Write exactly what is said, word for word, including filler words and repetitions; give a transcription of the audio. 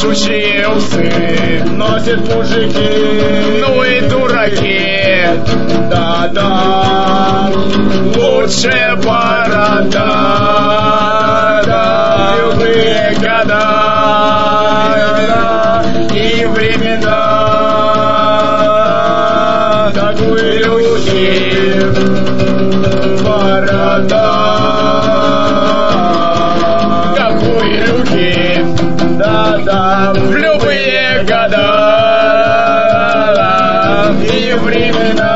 режущие усы носят мужики, ну и дураки. да-да, Лучшая борода, да, любые года и времена. такой любви, борода, Какой любви да-да, в любые года и времена.